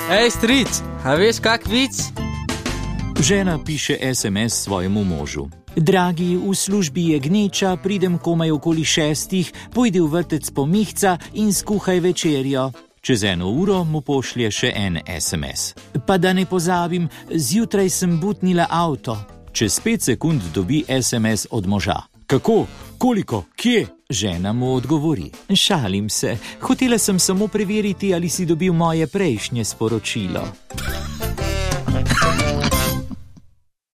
Ej, stric, a veš kak vic? Žena piše SMS svojemu možu. Dragi, v službi je gneča, pridem komaj okoli 6, pojdi v vrtec po Mihca in skuhaj večerjo. Čez 1 uro mu pošlje še en SMS. Pa da ne pozabim, zjutraj sem butnila avto. Čez 5 sekund dobi SMS od moža. Kako? Koliko? Kje? Žena mu odgovori. Šalim se, hotela sem samo preveriti, ali si dobil moje prejšnje sporočilo.